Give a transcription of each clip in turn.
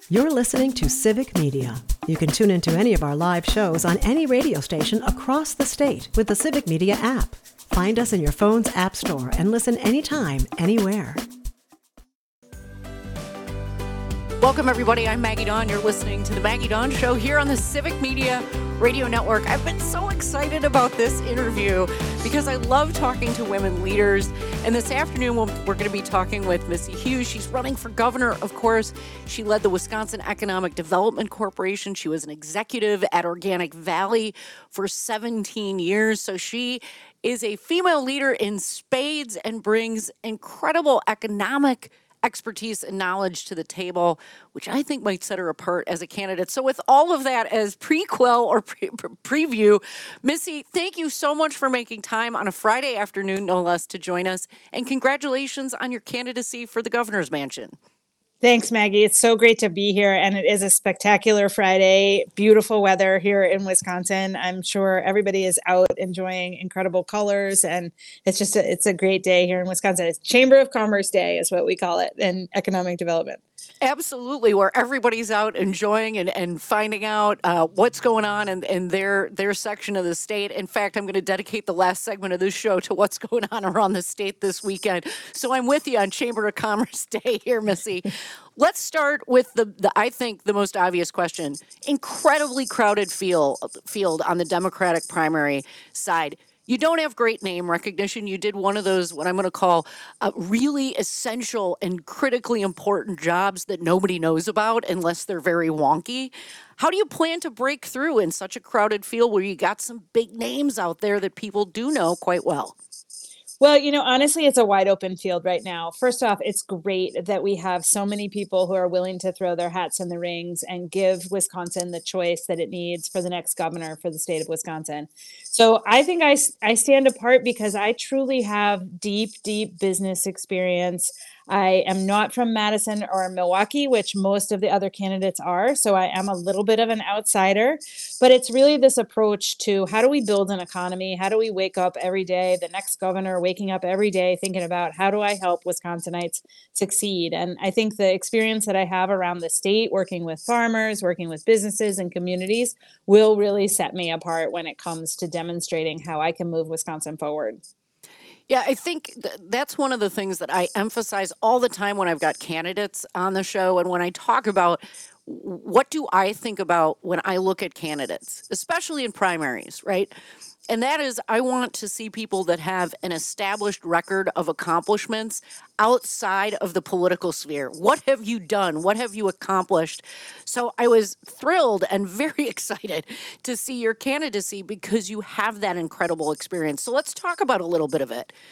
You're listening to Civic Media. You can tune into any of our live shows on any radio station across the state with the Civic Media app. Find us in your phone's app store and listen anytime, anywhere. Welcome, everybody. I'm Maggie Dawn. You're listening to The Maggie Dawn Show here on the Civic Media Radio Network. I've been so excited about this interview because I love talking to women leaders. And this afternoon, we're going to be talking with Missy Hughes. She's running for governor, of course. She led the Wisconsin Economic Development Corporation. She was an executive at Organic Valley for 17 years. So she is a female leader in spades and brings incredible economic expertise and knowledge to the table, which I think might set her apart as a candidate. So with all of that as prequel or preview, Missy, thank you so much for making time on a Friday afternoon, no less, to join us. And congratulations on your candidacy for the governor's mansion. Thanks, Maggie. It's so great to be here. And it is a spectacular Friday. Beautiful weather here in Wisconsin. I'm sure everybody is out enjoying incredible colors. And it's a great day here in Wisconsin. It's Chamber of Commerce Day is what we call it in economic development. Absolutely, where everybody's out enjoying and finding out what's going on in their section of the state. In fact, I'm going to dedicate the last segment of this show to what's going on around the state this weekend. So I'm with you on Chamber of Commerce Day here, Missy. Let's start with the I think the most obvious question. Incredibly crowded field on the Democratic primary side. You don't have great name recognition. You did one of those, what I'm going to call really essential and critically important jobs that nobody knows about unless they're very wonky. How do you plan to break through in such a crowded field where you got some big names out there that people do know quite well? Well, honestly, it's a wide open field right now. First off, it's great that we have so many people who are willing to throw their hats in the rings and give Wisconsin the choice that it needs for the next governor for the state of Wisconsin. So I think I stand apart because I truly have deep business experience. I am not from Madison or Milwaukee, which most of the other candidates are. So I am a little bit of an outsider, but it's really this approach to how do we build an economy? How do we wake up every day, the next governor waking up every day thinking about how do I help Wisconsinites succeed? And I think the experience that I have around the state, working with farmers, working with businesses and communities will really set me apart when it comes to demonstrating how I can move Wisconsin forward. Yeah, I think that's one of the things that I emphasize all the time when I've got candidates on the show. And when I talk about what do I think about when I look at candidates, especially in primaries, right? And that is, I want to see people that have an established record of accomplishments outside of the political sphere. What have you done? What have you accomplished? So I was thrilled and very excited to see your candidacy because you have that incredible experience. So let's talk about a little bit of it.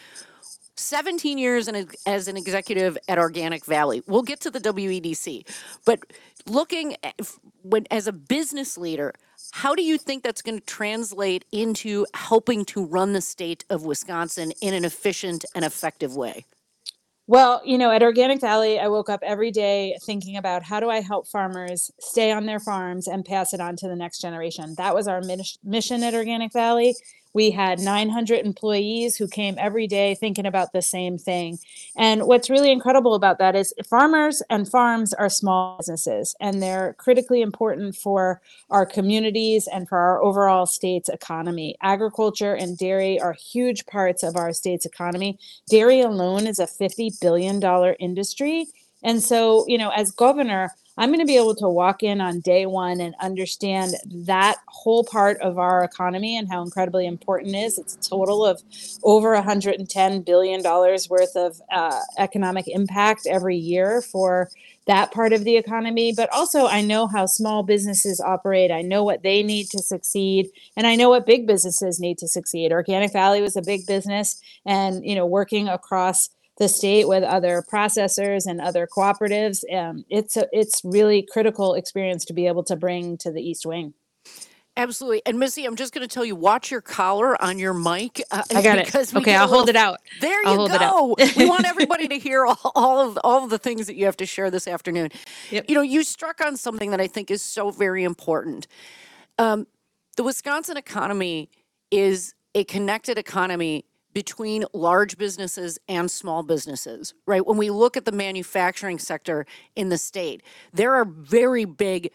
17 years as an executive at Organic Valley. We'll get to the WEDC, but looking at, as a business leader, how do you think that's going to translate into helping to run the state of Wisconsin in an efficient and effective way? Well, at Organic Valley, I woke up every day thinking about how do I help farmers stay on their farms and pass it on to the next generation. That was our mission at Organic Valley. We had 900 employees who came every day thinking about the same thing. And what's really incredible about that is farmers and farms are small businesses, and they're critically important for our communities and for our overall state's economy. Agriculture and dairy are huge parts of our state's economy. Dairy alone is a $50 billion industry. And so, as governor, I'm going to be able to walk in on day one and understand that whole part of our economy and how incredibly important it is. It's a total of over $110 billion worth of economic impact every year for that part of the economy. But also, I know how small businesses operate. I know what they need to succeed. And I know what big businesses need to succeed. Organic Valley was a big business, and, working across the state with other processors and other cooperatives. It's really critical experience to be able to bring to the East Wing. Absolutely. And Missy, I'm just going to tell you, watch your collar on your mic. I got it. Okay, I'll hold it out. There you go. We want everybody to hear all of the things that you have to share this afternoon. Yep. You struck on something that I think is so very important. The Wisconsin economy is a connected economy between large businesses and small businesses, right? When we look at the manufacturing sector in the state, there are very big,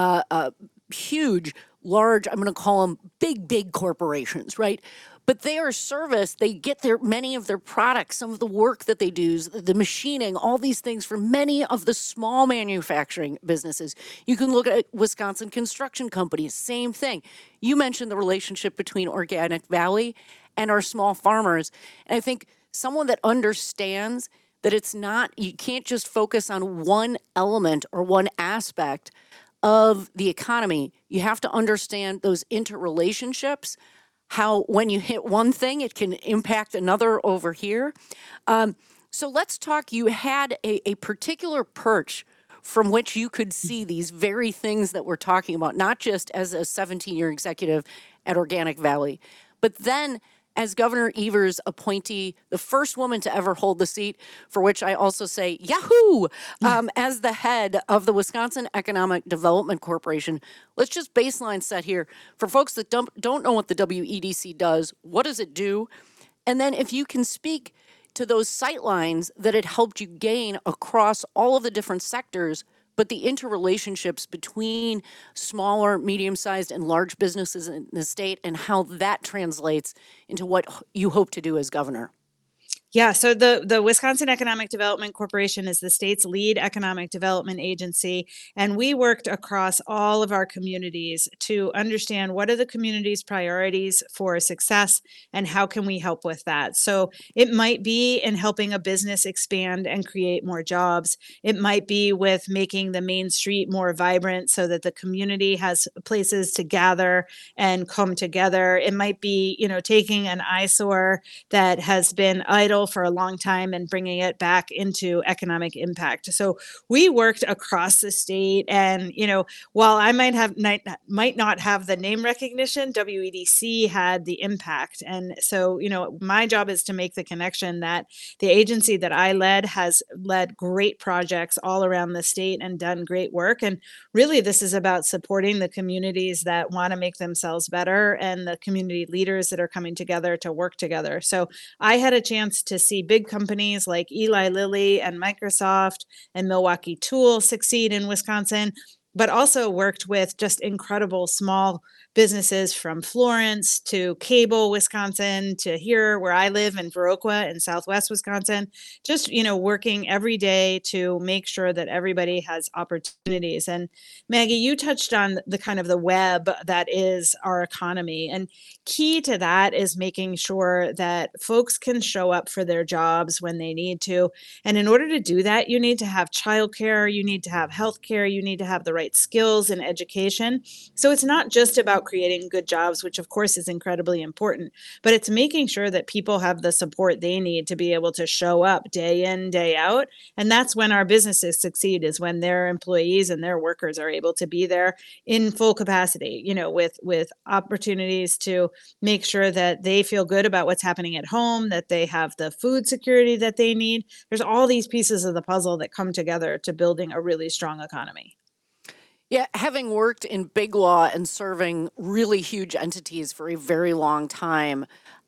huge, large, I'm going to call them big corporations, right? But they are serviced, they get many of their products, some of the work that they do, the machining, all these things from many of the small manufacturing businesses. You can look at Wisconsin construction companies, same thing. You mentioned the relationship between Organic Valley and our small farmers. And I think someone that understands that it's not, you can't just focus on one element or one aspect of the economy. You have to understand those interrelationships, how when you hit one thing, it can impact another over here. So let's talk, you had a particular perch from which you could see these very things that we're talking about, not just as a 17-year executive at Organic Valley, but then as Governor Evers' appointee, the first woman to ever hold the seat, for which I also say, yahoo, as the head of the Wisconsin Economic Development Corporation. Let's just baseline set here. For folks that don't know what the WEDC does, what does it do? And then if you can speak to those sight lines that it helped you gain across all of the different sectors, but the interrelationships between smaller, medium-sized, and large businesses in the state and how that translates into what you hope to do as governor. Yeah, so the Wisconsin Economic Development Corporation is the state's lead economic development agency, and we worked across all of our communities to understand what are the community's priorities for success and how can we help with that. So it might be in helping a business expand and create more jobs. It might be with making the main street more vibrant so that the community has places to gather and come together. It might be, taking an eyesore that has been idle for a long time and bringing it back into economic impact. So we worked across the state, and while I might not have the name recognition, WEDC had the impact. And so my job is to make the connection that the agency that I led has led great projects all around the state and done great work. And really, this is about supporting the communities that want to make themselves better and the community leaders that are coming together to work together. So I had a chance to see big companies like Eli Lilly and Microsoft and Milwaukee Tool succeed in Wisconsin, but also worked with just incredible small businesses from Florence to Cable, Wisconsin, to here where I live in Viroqua in Southwest Wisconsin, just, working every day to make sure that everybody has opportunities. And Maggie, you touched on the kind of the web that is our economy. And key to that is making sure that folks can show up for their jobs when they need to. And in order to do that, you need to have childcare, you need to have healthcare, you need to have the right skills and education. So it's not just about creating good jobs, which of course is incredibly important, but it's making sure that people have the support they need to be able to show up day in, day out. And that's when our businesses succeed, is when their employees and their workers are able to be there in full capacity, with opportunities to make sure that they feel good about what's happening at home, that they have the food security that they need. There's all these pieces of the puzzle that come together to building a really strong economy. Yeah, having worked in big law and serving really huge entities for a very long time,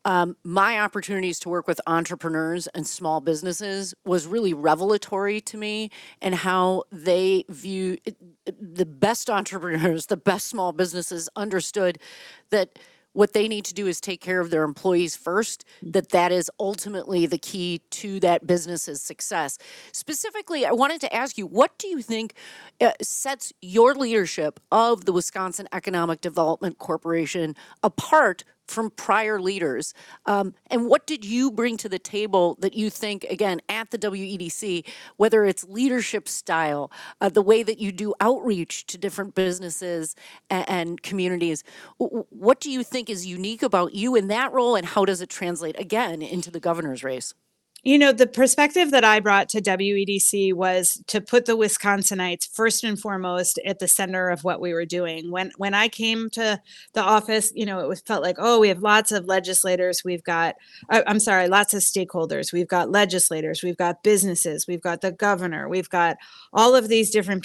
my opportunities to work with entrepreneurs and small businesses was really revelatory to me, and how they view the best entrepreneurs, the best small businesses understood that what they need to do is take care of their employees first, that is ultimately the key to that business's success. Specifically, I wanted to ask you, what do you think sets your leadership of the Wisconsin Economic Development Corporation apart from prior leaders? And what did you bring to the table that you think, again, at the WEDC, whether it's leadership style, the way that you do outreach to different businesses and communities, what do you think is unique about you in that role, and how does it translate, again, into the governor's race? The perspective that I brought to WEDC was to put the Wisconsinites first and foremost at the center of what we were doing. When I came to the office, it felt like, we have lots of legislators. We've got, lots of stakeholders. We've got legislators. We've got businesses. We've got the governor. We've got all of these different people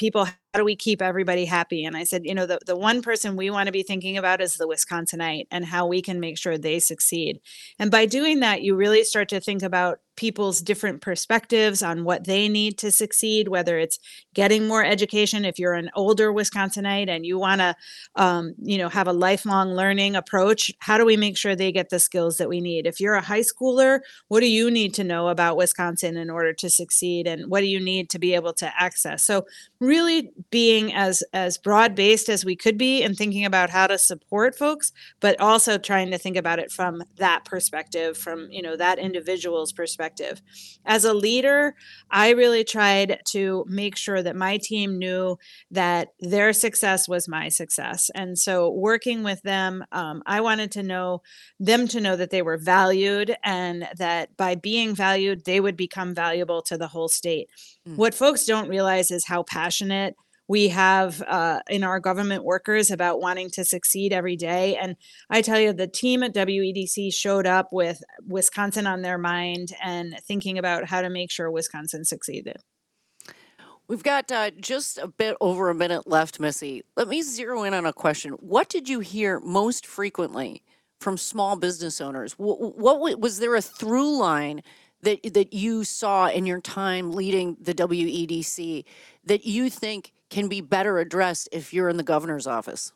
how do we keep everybody happy? And I said, the one person we want to be thinking about is the Wisconsinite and how we can make sure they succeed. And by doing that, you really start to think about people's different perspectives on what they need to succeed, whether it's getting more education. If you're an older Wisconsinite and you want to, have a lifelong learning approach, how do we make sure they get the skills that we need? If you're a high schooler, what do you need to know about Wisconsin in order to succeed? And what do you need to be able to access? So really being as broad-based as we could be and thinking about how to support folks, but also trying to think about it from that perspective, from that individual's perspective. As a leader, I really tried to make sure that my team knew that their success was my success. And so working with them, I wanted them to know that they were valued and that by being valued, they would become valuable to the whole state. What folks don't realize is how passionate we have in our government workers about wanting to succeed every day. And I tell you, the team at WEDC showed up with Wisconsin on their mind and thinking about how to make sure Wisconsin succeeded. We've got just a bit over a minute left, Missy. Let me zero in on a question. What did you hear most frequently from small business owners? What was there a through line that you saw in your time leading the WEDC that you think can be better addressed if you're in the governor's office?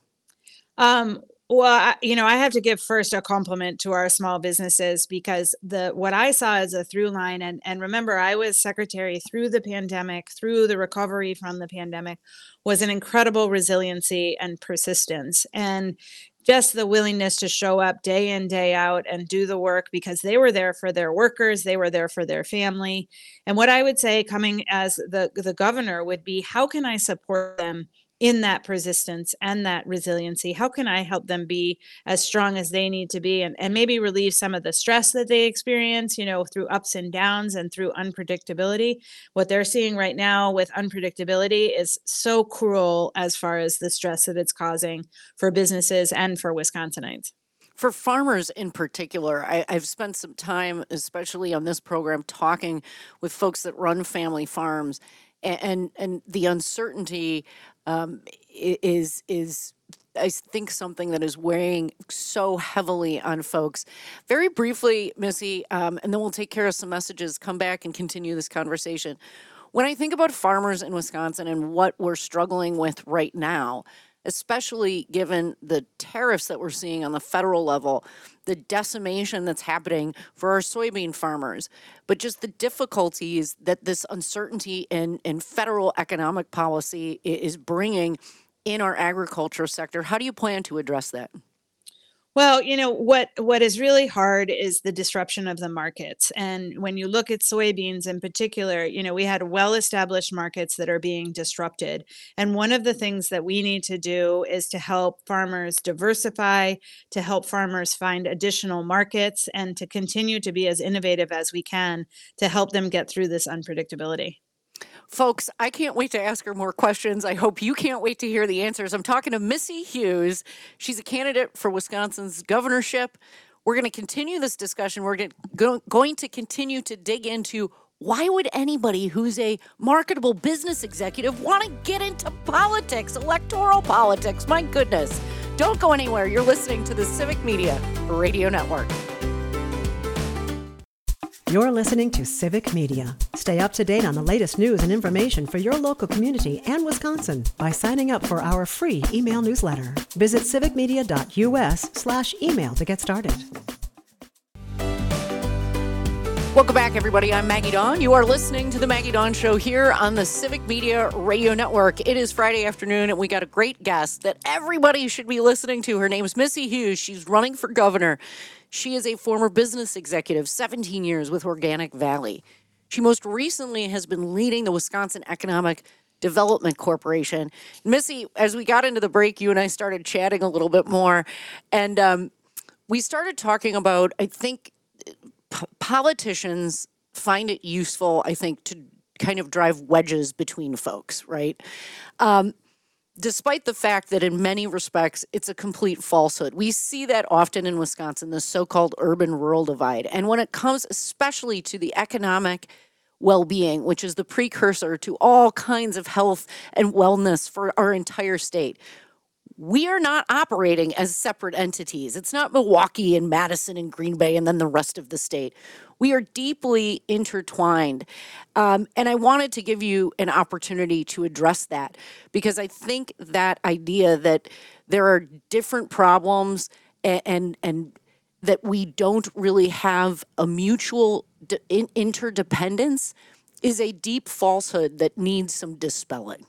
Well, I have to give first a compliment to our small businesses because what I saw as a through line, and remember, I was secretary through the pandemic, through the recovery from the pandemic, was an incredible resiliency and persistence. And just the willingness to show up day in, day out and do the work because they were there for their workers, they were there for their family. And what I would say coming as the governor would be, how can I support them in that persistence and that resiliency? How can I help them be as strong as they need to be and maybe relieve some of the stress that they experience, through ups and downs and through unpredictability? What they're seeing right now with unpredictability is so cruel as far as the stress that it's causing for businesses and for Wisconsinites. For farmers in particular, I've spent some time, especially on this program, talking with folks that run family farms, and the uncertainty is I think something that is weighing so heavily on folks. Very briefly, Missy, and then we'll take care of some messages, come back and continue this conversation. When I think about farmers in Wisconsin and what we're struggling with right now, especially given the tariffs that we're seeing on the federal level, the decimation that's happening for our soybean farmers, but just the difficulties that this uncertainty in federal economic policy is bringing in our agriculture sector. How do you plan to address that? Well, what is really hard is the disruption of the markets. And when you look at soybeans in particular, we had well-established markets that are being disrupted. And one of the things that we need to do is to help farmers diversify, to help farmers find additional markets, and to continue to be as innovative as we can to help them get through this unpredictability. Folks, I can't wait to ask her more questions. I hope you can't wait to hear the answers. I'm talking to Missy Hughes. She's a candidate for Wisconsin's governorship. We're going to continue this discussion. We're going to continue to dig into why would anybody who's a marketable business executive want to get into politics, electoral politics? My goodness. Don't go anywhere. You're listening to the Civic Media Radio Network. You're listening to Civic Media. Stay up to date on the latest news and information for your local community and Wisconsin by signing up for our free email newsletter. Visit civicmedia.us/email to get started. Welcome back, everybody. I'm Maggie Dawn. You are listening to The Maggie Dawn Show here on the Civic Media Radio Network. It is Friday afternoon, and we got a great guest that everybody should be listening to. Her name is Missy Hughes. She's running for governor. She is a former business executive, 17 years with Organic Valley. She most recently has been leading the Wisconsin Economic Development Corporation. Missy, as we got into the break, you and I started chatting a little bit more, and we started talking about, I think, politicians find it useful, I think, to kind of drive wedges between folks, right? Despite the fact that in many respects, it's a complete falsehood. We see that often in Wisconsin, the so-called urban-rural divide. And when it comes especially to the economic well-being, which is the precursor to all kinds of health and wellness for our entire state. We are not operating as separate entities. It's not Milwaukee and Madison and Green Bay and then the rest of the state. We are deeply intertwined. And I wanted to give you an opportunity to address that, because I think that idea that there are different problems and that we don't really have a mutual interdependence is a deep falsehood that needs some dispelling.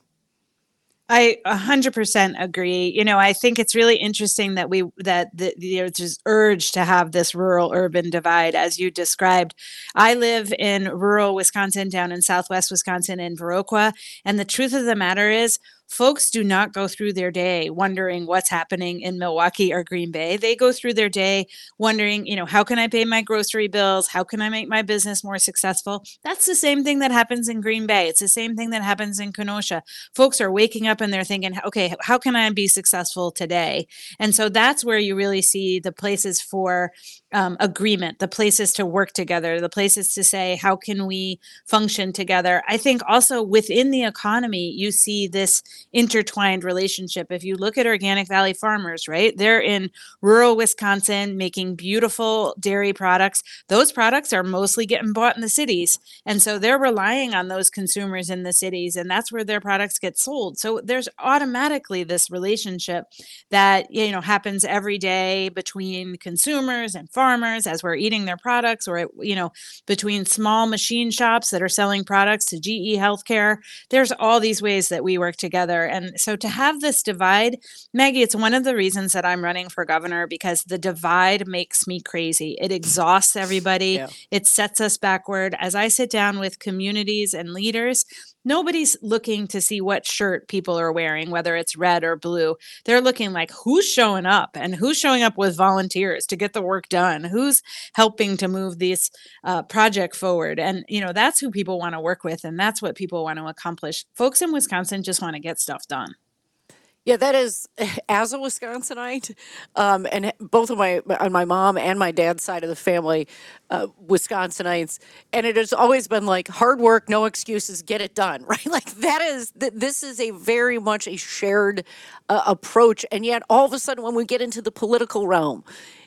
I 100% agree. You know, I think it's really interesting that there's this urge to have this rural urban divide, as you described. I live in rural Wisconsin, down in Southwest Wisconsin in Viroqua. And the truth of the matter is, folks do not go through their day wondering what's happening in Milwaukee or Green Bay. They go through their day wondering, you know, how can I pay my grocery bills? How can I make my business more successful? That's the same thing that happens in Green Bay. It's the same thing that happens in Kenosha. Folks are waking up and they're thinking, okay, how can I be successful today? And so that's where you really see the places for agreement, the places to work together, the places to say, how can we function together? I think also within the economy, you see this intertwined relationship. If you look at Organic Valley Farmers, right, they're in rural Wisconsin making beautiful dairy products. Those products are mostly getting bought in the cities. And so they're relying on those consumers in the cities, and that's where their products get sold. So there's automatically this relationship that, you know, happens every day between consumers and farmers as we're eating their products, or, you know, between small machine shops that are selling products to GE Healthcare. There's all these ways that we work together. And so to have this divide, Maggie, it's one of the reasons that I'm running for governor, because the divide makes me crazy. It exhausts everybody. Yeah. It sets us backward. As I sit down with communities and leaders, nobody's looking to see what shirt people are wearing, whether it's red or blue. They're looking like, who's showing up, and who's showing up with volunteers to get the work done? Who's helping to move this project forward? And, you know, that's who people want to work with. And that's what people want to accomplish. Folks in Wisconsin just want to get stuff done. Yeah, that is, as a Wisconsinite, and both of on my mom and my dad's side of the family, Wisconsinites, and it has always been like hard work, no excuses, get it done, right? Like this is a very much a shared approach, and yet all of a sudden when we get into the political realm,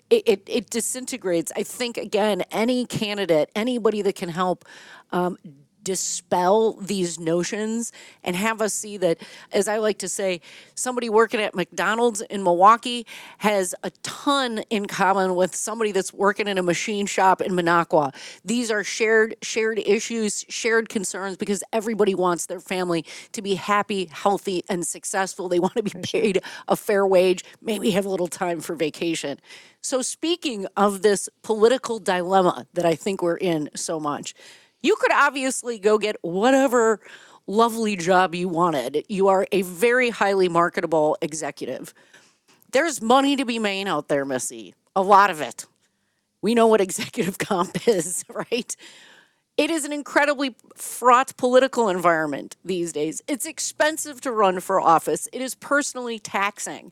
it disintegrates. I think, again, any candidate, anybody that can help dispel these notions and have us see that, as I like to say, somebody working at McDonald's in Milwaukee has a ton in common with somebody that's working in a machine shop in Minocqua. These are shared issues, shared concerns, because everybody wants their family to be happy, healthy, and successful. They want to be paid a fair wage, maybe have a little time for vacation. So speaking of this political dilemma that I think we're in so much, you could obviously go get whatever lovely job you wanted. You are a very highly marketable executive. There's money to be made out there, Missy. A lot of it. We know what executive comp is, right? It is an incredibly fraught political environment these days. It's expensive to run for office. It is personally taxing.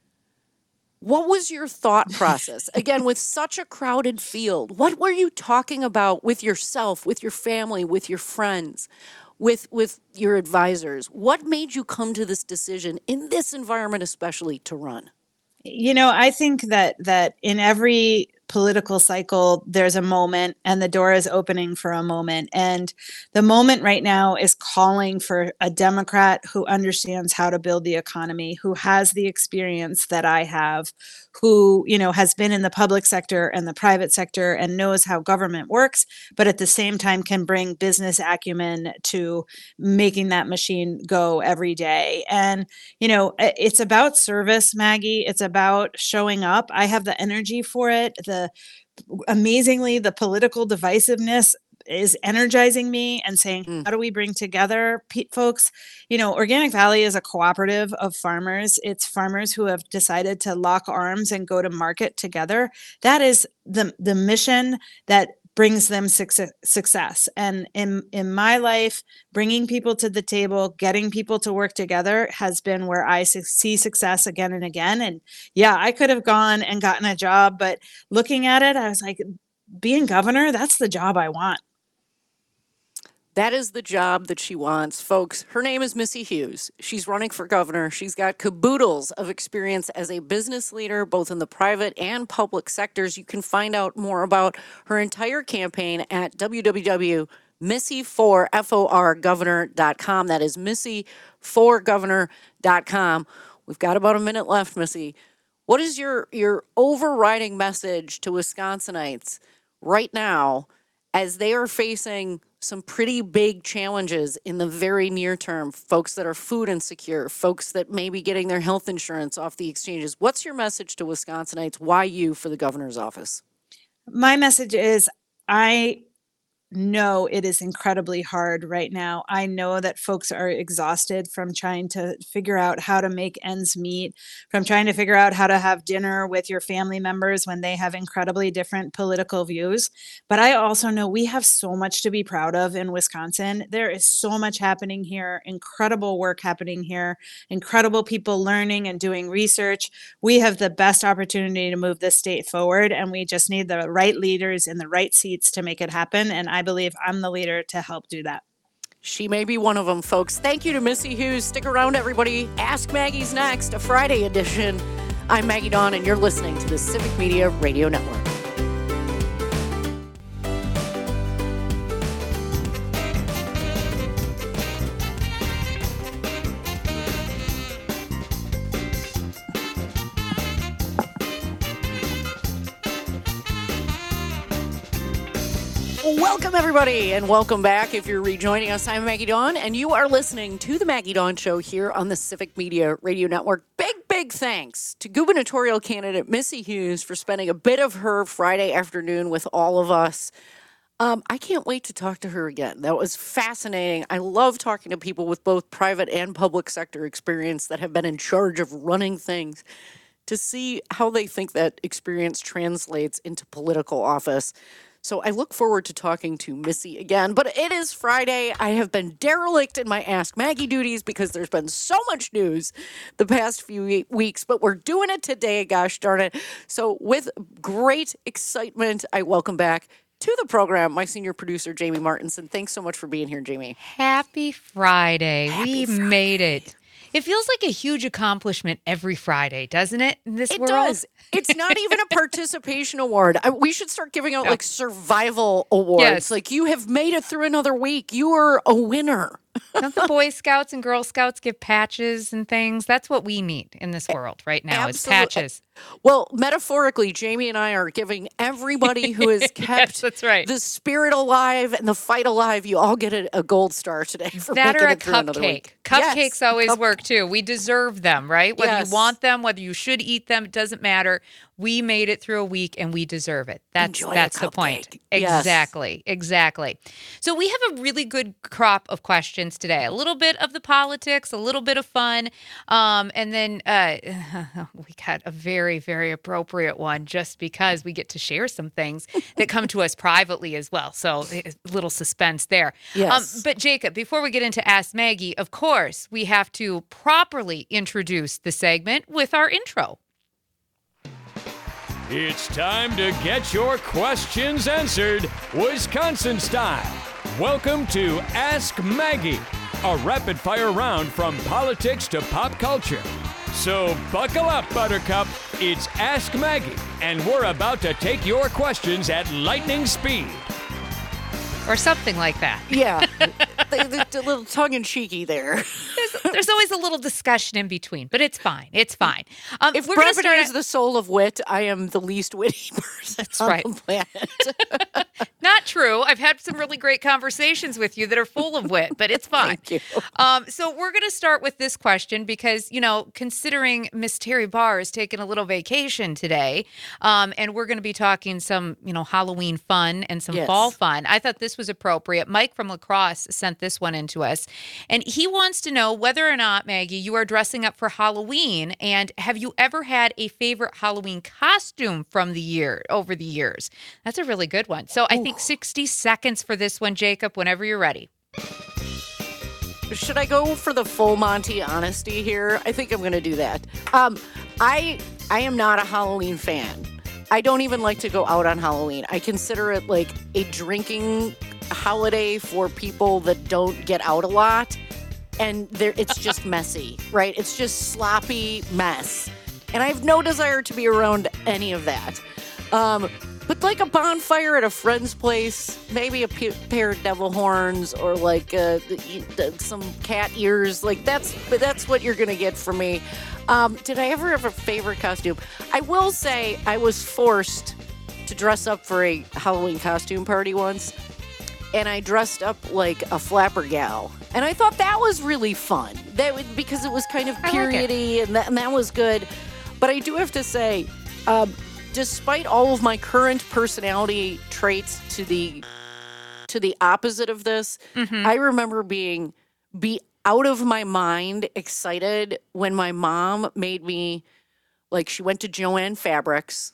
What was your thought process? Again, with such a crowded field, what were you talking about with yourself, with your family, with your friends, with your advisors? What made you come to this decision in this environment, especially, to run? You know, I think that in every political cycle, there's a moment, and the door is opening for a moment. And the moment right now is calling for a Democrat who understands how to build the economy, who has the experience that I have, who, you know, has been in the public sector and the private sector and knows how government works, but at the same time can bring business acumen to making that machine go every day. And, you know, it's about service, Maggie. It's about showing up. I have the energy for it. Amazingly, the political divisiveness is energizing me and saying, how do we bring together folks? You know, Organic Valley is a cooperative of farmers. It's farmers who have decided to lock arms and go to market together. That is the mission that brings them success. And in my life, bringing people to the table, getting people to work together has been where I see success again and again. And yeah, I could have gone and gotten a job, but looking at it, I was like, being governor, that's the job I want. That is the job that she wants. Folks, her name is Missy Hughes. She's running for governor. She's got caboodles of experience as a business leader, both in the private and public sectors. You can find out more about her entire campaign at www.missy4governor.com. That is missy4governor.com. We've got about a minute left, Missy. What is your overriding message to Wisconsinites right now as they are facing some pretty big challenges in the very near term? Folks that are food insecure, folks that may be getting their health insurance off the exchanges. What's your message to Wisconsinites? Why you for the governor's office? My message is, I know it is incredibly hard right now. I know that folks are exhausted from trying to figure out how to make ends meet, from trying to figure out how to have dinner with your family members when they have incredibly different political views. But I also know we have so much to be proud of in Wisconsin. There is so much happening here, incredible work happening here, incredible people learning and doing research. We have the best opportunity to move this state forward, and we just need the right leaders in the right seats to make it happen. And I believe I'm the leader to help do that. She may be one of them, folks. Thank you to Missy Hughes. Stick around, everybody. Ask Maggie's next, a Friday edition. I'm Maggie Dawn, and you're listening to the Civic Media Radio Network. Welcome, everybody, and welcome back. If you're rejoining us, I'm Maggie Dawn, and you are listening to the Maggie Dawn Show here on the Civic Media Radio Network. Big thanks to gubernatorial candidate Missy Hughes for spending a bit of her Friday afternoon with all of us. I can't wait to talk to her again. That was fascinating. I love talking to people with both private and public sector experience that have been in charge of running things to see how they think that experience translates into political office. So I look forward to talking to Missy again. But it is Friday. I have been derelict in my Ask Maggie duties because there's been so much news the past few weeks. But we're doing it today, gosh darn it. So with great excitement, I welcome back to the program my senior producer, Jamie Martinson. Thanks so much for being here, Jamie. Happy Friday. We made it. It feels like a huge accomplishment every Friday, doesn't it, in this world? It does. It's not even a participation award. We should start giving out like survival awards. Yes. Like, you have made it through another week. You are a winner. Don't the Boy Scouts and Girl Scouts give patches and things? That's what we need in this world right now. Is patches. Well, metaphorically, Jamie and I are giving everybody who has kept that's right. the spirit alive and the fight alive, you all get a gold star today for that making or a it through another week. Cupcakes always work too. We deserve them, right? Whether you want them, whether you should eat them, it doesn't matter. We made it through a week and we deserve it. That's the point. Yes. Exactly. So we have a really good crop of questions today. A little bit of the politics, a little bit of fun, and then we got a very, very appropriate one just because we get to share some things that come to us privately as well. So a little suspense there. Yes. But Jacob, before we get into Ask Maggie, of course, we have to properly introduce the segment with our intro. It's time to get your questions answered, Wisconsin style. Welcome to Ask Maggie, a rapid-fire round from politics to pop culture. So buckle up, Buttercup. It's Ask Maggie, and we're about to take your questions at lightning speed. Or something like that. Yeah. A little tongue-in-cheeky there. There's always a little discussion in between, but it's fine. It's fine. If brevity is the soul of wit, I am the least witty person on the planet. Not true. I've had some really great conversations with you that are full of wit, but it's fine. Thank you. So we're going to start with this question because, considering Miss Terry Barr is taking a little vacation today, and we're going to be talking some, Halloween fun and some fall fun, I thought this was appropriate. Mike from La Crosse sent this one into us, and he wants to know whether or not, Maggie, you are dressing up for Halloween, and have you ever had a favorite Halloween costume from over the years? That's a really good one. So I think 60 seconds for this one, Jacob, whenever you're ready. Should I go for the full Monty honesty here? I think I'm going to do that. I am not a Halloween fan. I don't even like to go out on Halloween. I consider it like a drinking holiday for people that don't get out a lot, and it's just messy, right? It's just sloppy mess. And I have no desire to be around any of that. But like a bonfire at a friend's place, maybe a pair of devil horns or like some cat ears, like that's what you're going to get from me. Did I ever have a favorite costume? I will say I was forced to dress up for a Halloween costume party once, and I dressed up like a flapper gal. And I thought that was really fun. Because it was kind of periody, and that was good. But I do have to say, despite all of my current personality traits to the opposite of this, I remember be out of my mind excited when my mom made me, like, she went to Joann Fabrics,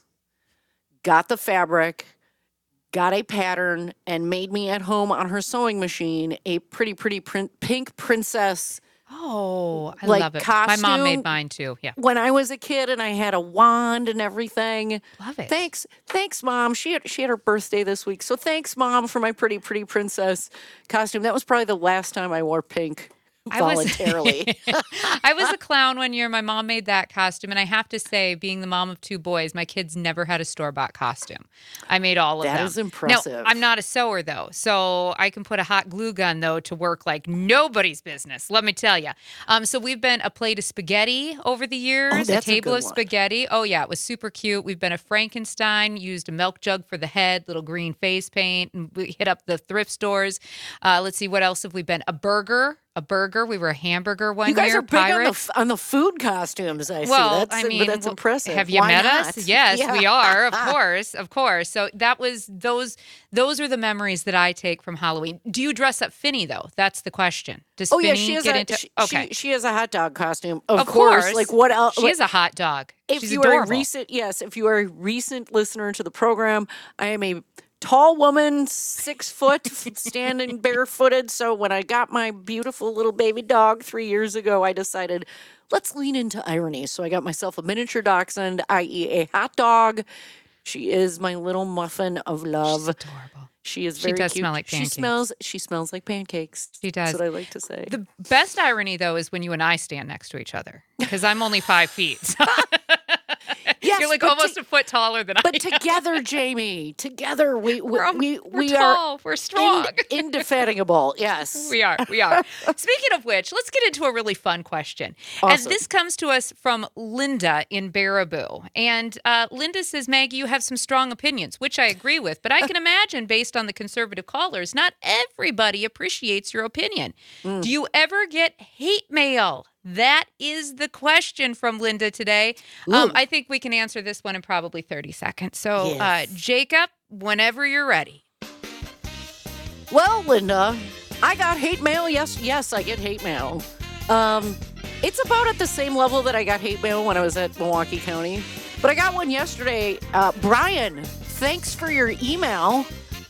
got the fabric, got a pattern, and made me at home on her sewing machine a pretty pink princess. Oh, I like love it. costume. My mom made mine too. Yeah. When I was a kid and I had a wand and everything. Love it. Thanks, Mom. She had her birthday this week. So thanks, Mom, for my pretty princess costume. That was probably the last time I wore pink voluntarily. I was a clown one year. My mom made that costume. And I have to say, being the mom of two boys, my kids never had a store-bought costume. I made all of them. That is impressive. Now, I'm not a sewer, though. So I can put a hot glue gun, though, to work like nobody's business. Let me tell you. So we've been a plate of spaghetti over the years. That's a table a of good one. spaghetti. Oh, yeah. It was super cute. We've been a Frankenstein, used a milk jug for the head, little green face paint. And we hit up the thrift stores. Let's see. What else have we been? A burger. We were a hamburger one year. You guys are big on the food costumes, I well, see. That's impressive. Have you Why met not? us? Yes, Yeah. we are. Of course. So that was those are the memories that I take from Halloween. Do you dress up Finny though? That's the question. Does Oh, yeah, Finny get into? Okay, she has a hot dog costume. Of course. course. Like what else? She is a hot dog. If She's you adorable. if you are a recent listener to the program, I am a tall woman, 6 foot, standing barefooted. So when I got my beautiful little baby dog 3 years ago, I decided, let's lean into irony. So I got myself a miniature dachshund, i.e. a hot dog. She is my little muffin of love. She's adorable. She is very She does cute. smell like pancakes. She smells like pancakes. She does. That's what I like to say. The best irony though is when you and I stand next to each other because I'm only 5 feet. So Yes, you're like but almost a foot taller than I am. But together, Jamie, together we we're are tall. We're strong. Indefatigable. Yes. We are. Speaking of which, let's get into a really fun question. Awesome. And this comes to us from Linda in Baraboo. And Linda says, Maggie, you have some strong opinions, which I agree with. But I can imagine, based on the conservative callers, not everybody appreciates your opinion. Do you ever get hate mail? That is the question from Linda today. I think we can answer this one in probably 30 seconds. So, Yes. Jacob, whenever you're ready. Well, Linda, I got hate mail. Yes, I get hate mail. It's about at the same level that I got hate mail when I was at Milwaukee County. But I got one yesterday. Brian, thanks for your email.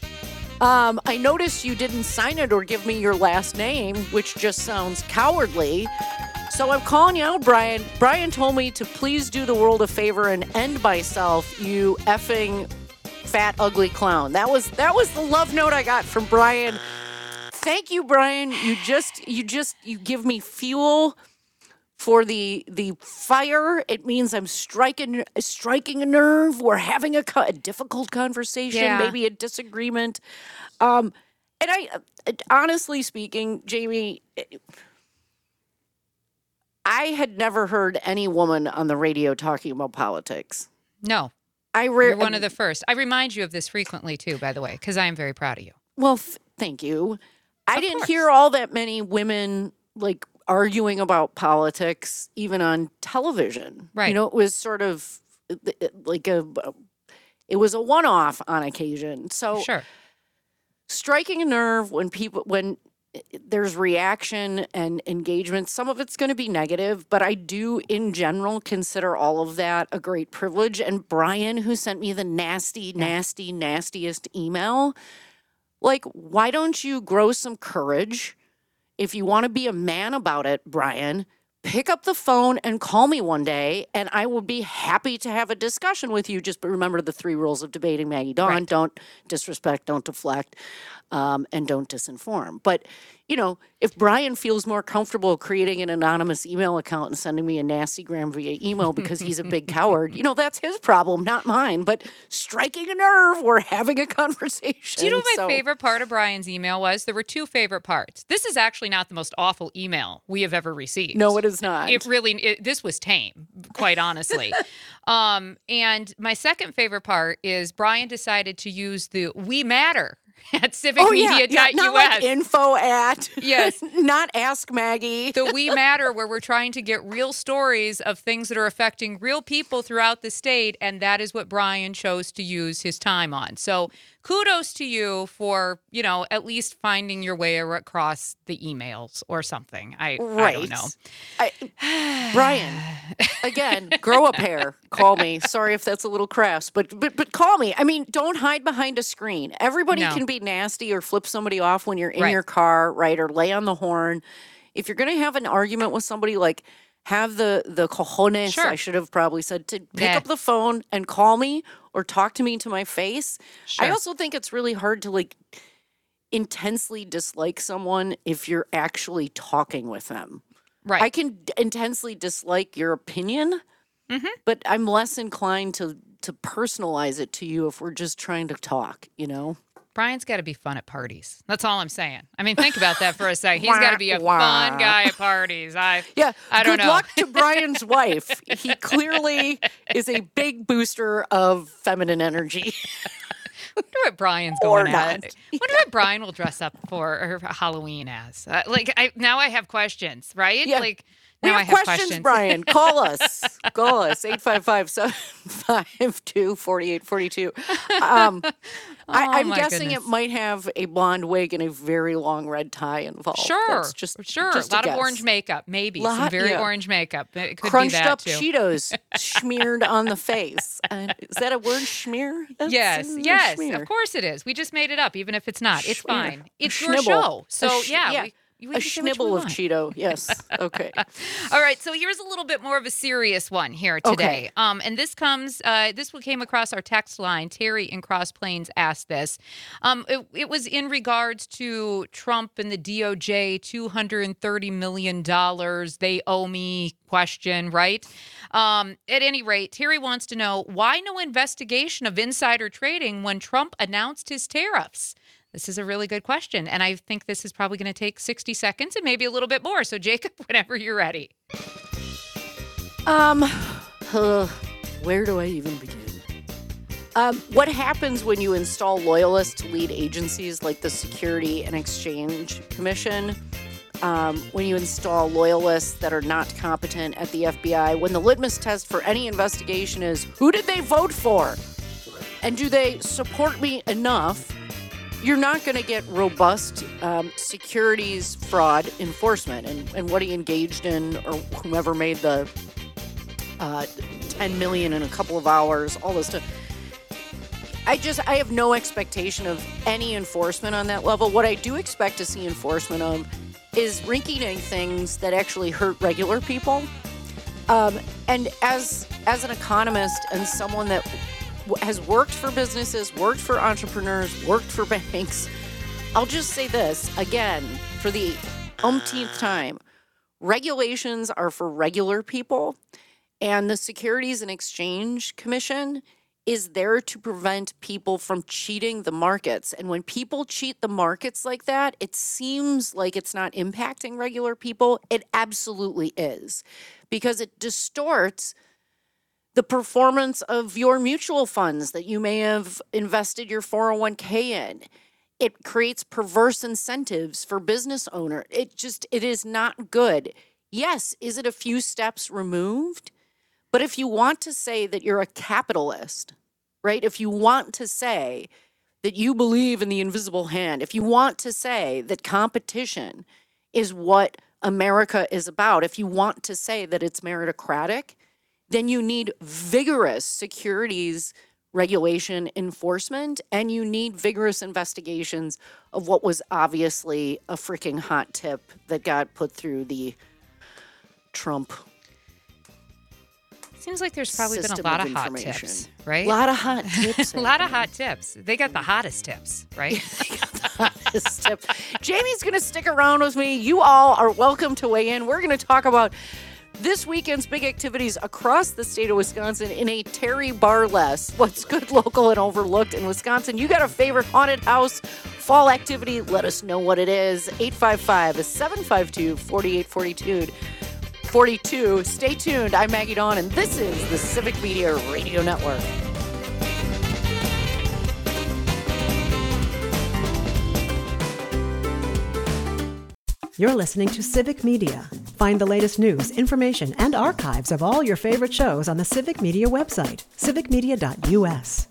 I noticed you didn't sign it or give me your last name, which just sounds cowardly. So I'm calling you out, Brian. Brian told me to please do the world a favor and end myself, you effing fat, ugly clown. That was the love note I got from Brian. Thank you, Brian. You give me fuel for the fire. It means I'm striking a nerve. We're having a difficult conversation, maybe a disagreement. And I, honestly speaking, Jamie, I had never heard any woman on the radio talking about politics. No. You're one of the first. I remind you of this frequently, too, by the way, because I am very proud of you. Well, thank you. I didn't hear all that many women, like, arguing about politics, even on television. Right. You know, it was sort of like it was a one-off on occasion. So Sure. striking a nerve when there's reaction and engagement. Some of it's going to be negative, but I do, in general, consider all of that a great privilege. And Brian, who sent me the nastiest email, like, why don't you grow some courage? If you want to be a man about it, Brian, pick up the phone and call me one day, and I will be happy to have a discussion with you. Just remember the 3 rules of debating, Maggie Dawn. Right. Don't disrespect, don't deflect, and don't disinform. But, if Brian feels more comfortable creating an anonymous email account and sending me a nasty gram via email because he's a big coward, that's his problem, not mine. But striking a nerve, we're having a conversation. Do you know what my favorite part of Brian's email was? There were 2 favorite parts. This is actually not the most awful email we have ever received. No, it is not. This was tame, quite honestly. And my second favorite part is Brian decided to use the We Matter at civicmedia.us. Not like info at. Yes. Not Ask Maggie. The We Matter, where we're trying to get real stories of things that are affecting real people throughout the state, and that is what Brian chose to use his time on. So kudos to you for, at least finding your way across the emails or something. I don't know. Brian, again, grow a pair. Call me. Sorry if that's a little crass, but call me. I mean, don't hide behind a screen. Everybody can be nasty or flip somebody off when you're in your car, right? Or lay on the horn. If you're going to have an argument with somebody, like, have the cojones, I should have probably said, to pick up the phone and call me or talk to me to my face. Sure. I also think it's really hard to, intensely dislike someone if you're actually talking with them. Right. I can intensely dislike your opinion, but I'm less inclined to personalize it to you if we're just trying to talk, Brian's got to be fun at parties. That's all I'm saying. I mean, think about that for a second. He's got to be a fun guy at parties. I don't know. Good luck to Brian's wife. He clearly is a big booster of feminine energy. Wonder what Brian's going at. Wonder what Brian will dress up for Halloween as. Now I have questions, right? Yeah. We have questions, Brian. Call us. 855-752-4842. I'm guessing it might have a blonde wig and a very long red tie involved. Sure. Just a lot of orange makeup, maybe. Some very orange makeup. It could Crunched be that up too. Cheetos smeared on the face. Is that a word, schmear? Yes. Schmear. Of course it is. We just made it up, even if it's not. It's fine. It's your schnibble. show. So, A schnibble of Cheeto, yes. Okay. All right, so here's a little bit more of a serious one here today. Okay. And this came across our text line. Terry in Cross Plains asked this. It was in regards to Trump and the DOJ, $230 million they owe me question, right? At any rate, Terry wants to know, why no investigation of insider trading when Trump announced his tariffs? This is a really good question, and I think this is probably going to take 60 seconds and maybe a little bit more. So, Jacob, whenever you're ready. Where do I even begin? What happens when you install loyalists to lead agencies like the Security and Exchange Commission? When you install loyalists that are not competent at the FBI, when the litmus test for any investigation is, who did they vote for? And do they support me enough? You're not going to get robust securities fraud enforcement. And what he engaged in, or whomever made the $10 million in a couple of hours, all this stuff. I have no expectation of any enforcement on that level. What I do expect to see enforcement of is rinky-dink things that actually hurt regular people. And as an economist and someone that has worked for businesses, worked for entrepreneurs, worked for banks, I'll just say this again for the umpteenth time. Regulations are for regular people, and the Securities and Exchange Commission is there to prevent people from cheating the markets. And when people cheat the markets like that, it seems like it's not impacting regular people. It absolutely is, because it distorts the performance of your mutual funds that you may have invested your 401k in. It creates perverse incentives for business owners. It is not good. Yes, is it a few steps removed? But if you want to say that you're a capitalist, right? If you want to say that you believe in the invisible hand, if you want to say that competition is what America is about, if you want to say that it's meritocratic, then you need vigorous securities regulation enforcement, and you need vigorous investigations of what was obviously a freaking hot tip that got put through the Trump. Seems like there's probably been a System lot of of hot information. tips, right? A lot of hot tips. A lot of hot tips. They got the hottest tips, right? Hottest tip. Jamie's going to stick around with me. You all are welcome to weigh in. We're going to talk about this weekend's big activities across the state of Wisconsin in a Terry Bar-less. What's good, local, and overlooked in Wisconsin? You got a favorite haunted house fall activity? Let us know what it is. 855-752-4842. Stay tuned. I'm Maggie Dawn, and this is the Civic Media Radio Network. You're listening to Civic Media. Find the latest news, information, and archives of all your favorite shows on the Civic Media website, civicmedia.us.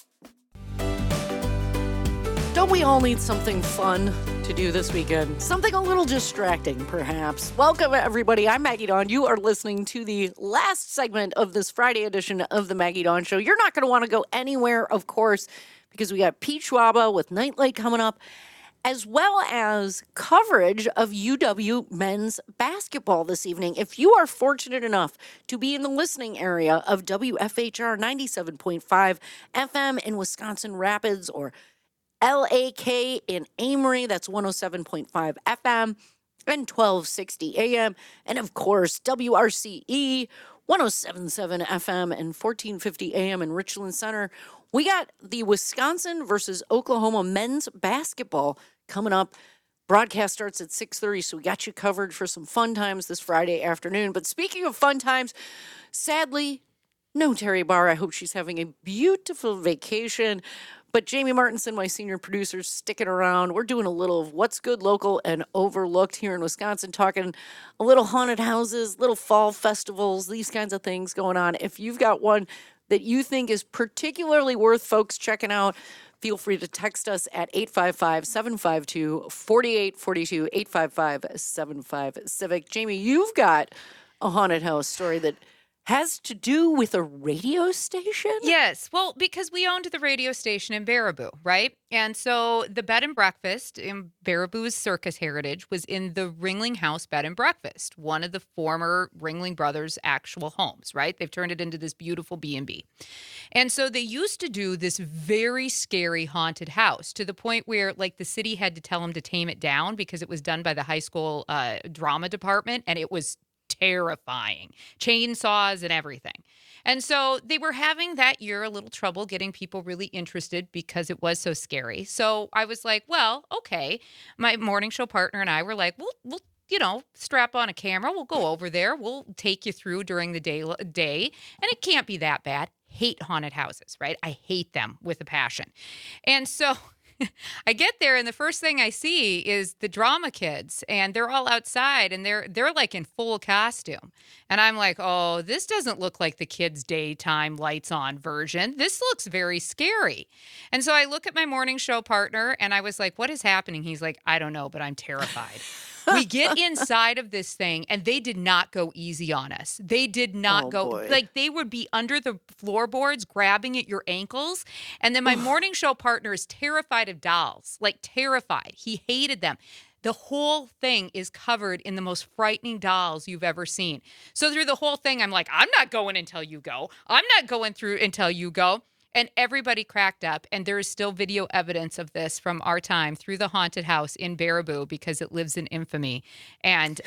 Don't we all need something fun to do this weekend? Something a little distracting, perhaps. Welcome, everybody. I'm Maggie Dawn. You are listening to the last segment of this Friday edition of the Maggie Dawn Show. You're not going to want to go anywhere, of course, because we got Pete Schwaba with Nightlight coming up, as well as coverage of UW men's basketball this evening. If you are fortunate enough to be in the listening area of WFHR 97.5 FM in Wisconsin Rapids or LAK in Amory, that's 107.5 FM and 1260 AM. And of course, WRCE 107.7 FM and 1450 AM in Richland Center. We got the Wisconsin versus Oklahoma men's basketball coming up. Broadcast starts at 6:30, so we got you covered for some fun times this Friday afternoon. But speaking of fun times, sadly, no Terry Barr. I hope she's having a beautiful vacation. But Jamie Martinson, my senior producer, is sticking around. We're doing a little of what's good, local, and overlooked here in Wisconsin, talking a little haunted houses, little fall festivals, these kinds of things going on. If you've got one that you think is particularly worth folks checking out, feel free to text us at 855-752-4842, 855-75-CIVIC. Jamie, you've got a haunted house story that has to do with a radio station? Yes. Well, because we owned the radio station in Baraboo, right? And so the bed and breakfast in Baraboo's circus heritage was in the Ringling House Bed and Breakfast, one of the former Ringling Brothers' actual homes, right? They've turned it into this beautiful B&B. And so they used to do this very scary haunted house to the point where, like, the city had to tell them to tame it down because it was done by the high school drama department, and it was terrifying, chainsaws and everything. And so they were having that year a little trouble getting people really interested because it was so scary. So I was like, well, okay. My morning show partner and I were like, we'll strap on a camera. We'll go over there. We'll take you through during the day, and it can't be that bad. Hate haunted houses, right? I hate them with a passion. And so I get there, and the first thing I see is the drama kids, and they're all outside, and they're like in full costume. And I'm like, oh, this doesn't look like the kids' daytime lights on version. This looks very scary. And so I look at my morning show partner, and I was like, what is happening? He's like, I don't know, but I'm terrified. We get inside of this thing, and they did not go easy on us. They did not go. Boy. Like, they would be under the floorboards grabbing at your ankles. And then my morning show partner is terrified of dolls, like terrified. He hated them. The whole thing is covered in the most frightening dolls you've ever seen. So through the whole thing, I'm like, I'm not going until you go. I'm not going through until you go. And everybody cracked up, and there is still video evidence of this from our time through the haunted house in Baraboo because it lives in infamy. And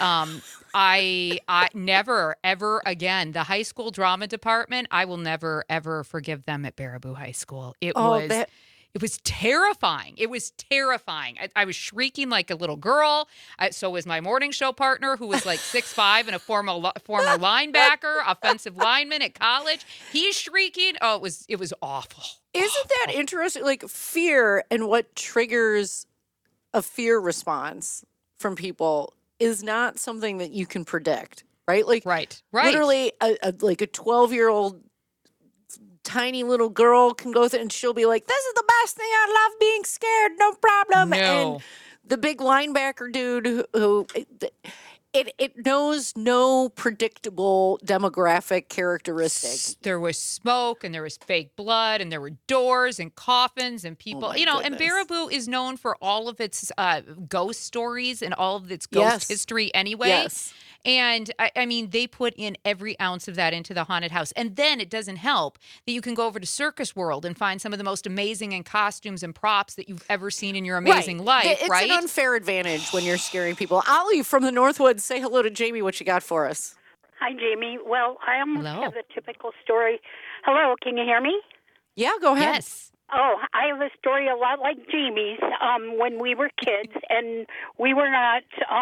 I never, ever again, the high school drama department, I will never, ever forgive them at Baraboo High School. It was terrifying. It was terrifying. I was shrieking like a little girl. So was my morning show partner, who was like 6'5" and a former linebacker, offensive lineman at college. He's shrieking. Oh, it was awful. Isn't that interesting? Like, fear and what triggers a fear response from people is not something that you can predict, right? Like, right. Literally, a 12-year-old tiny little girl can go through and she'll be like, this is the best thing. I love being scared. No problem. No. And the big linebacker dude who it knows no predictable demographic characteristics. There was smoke, and there was fake blood, and there were doors and coffins and people, and Baraboo is known for all of its ghost stories and all of its ghost history anyway. Yes. And I mean, they put in every ounce of that into the haunted house. And then it doesn't help that you can go over to Circus World and find some of the most amazing and costumes and props that you've ever seen in your amazing life, It's right? an unfair advantage when you're scaring people. Ollie from the Northwoods, say hello to Jamie. What you got for us? Hi, Jamie. Well, I almost Hello. have a typical story. Hello, can you hear me? Yeah, go ahead. Yes. Oh, I have a story a lot like Jamie's. When we were kids, and we were not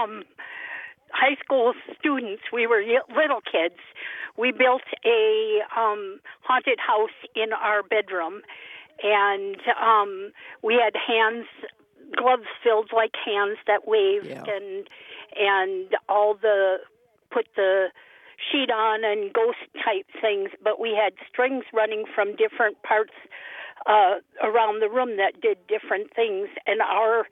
high school students, we were little kids. We built a haunted house in our bedroom, and we had gloves filled like hands that waved, and all put the sheet on and ghost type things, but we had strings running from different parts around the room that did different things. And our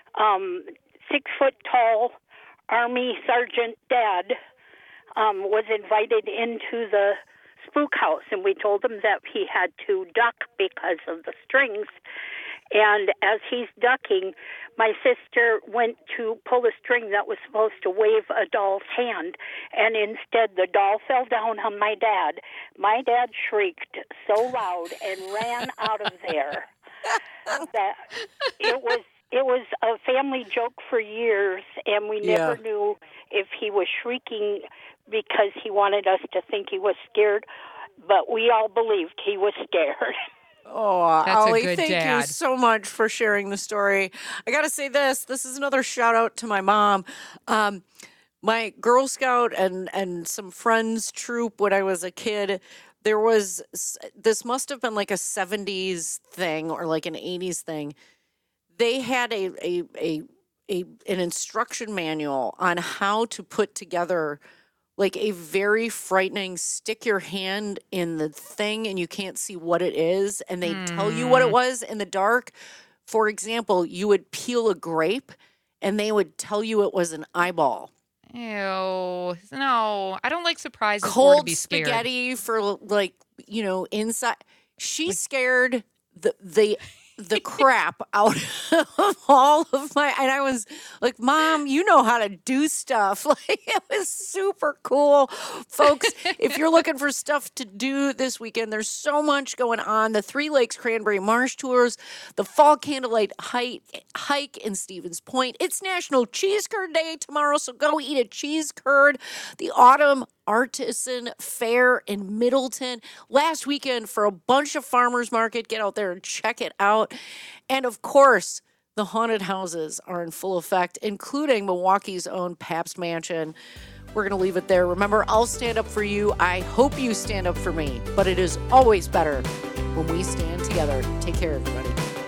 6-foot-tall Army Sergeant Dad was invited into the spook house, and we told him that he had to duck because of the strings. And as he's ducking, my sister went to pull a string that was supposed to wave a doll's hand, and instead the doll fell down on my dad. My dad shrieked so loud and ran out of there that it was a family joke for years, and we never knew if he was shrieking because he wanted us to think he was scared, but we all believed he was scared. Oh, That's a Ollie, good thank you dad. so much for sharing the story. I got to say this is another shout out to my mom. My Girl Scout and some friends troop when I was a kid, this must have been like a 70s thing or like an 80s thing. They had an instruction manual on how to put together like a very frightening stick your hand in the thing and you can't see what it is, and they tell you what it was in the dark. For example, you would peel a grape and they would tell you it was an eyeball. Ew. No, I don't like surprises or to Cold be scared. spaghetti for like, inside. She scared the crap out of all of and I was like, Mom, you know how to do stuff. Like, it was super cool. Folks, if you're looking for stuff to do this weekend, there's so much going on. The Three Lakes Cranberry Marsh Tours, the Fall Candlelight Hike in Stevens Point. It's National Cheese Curd Day tomorrow, so go eat a cheese curd. The Autumn Artisan Fair in Middleton. Last weekend for a bunch of farmers market. Get out there and check it out. And of course, the haunted houses are in full effect, including Milwaukee's own Pabst Mansion. We're going to leave it there. Remember, I'll stand up for you. I hope you stand up for me. But it is always better when we stand together. Take care, everybody.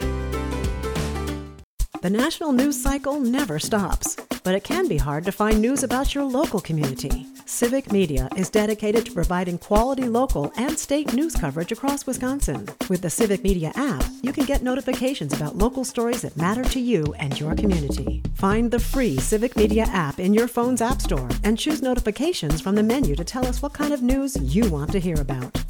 The national news cycle never stops, but it can be hard to find news about your local community. Civic Media is dedicated to providing quality local and state news coverage across Wisconsin. With the Civic Media app, you can get notifications about local stories that matter to you and your community. Find the free Civic Media app in your phone's app store and choose notifications from the menu to tell us what kind of news you want to hear about.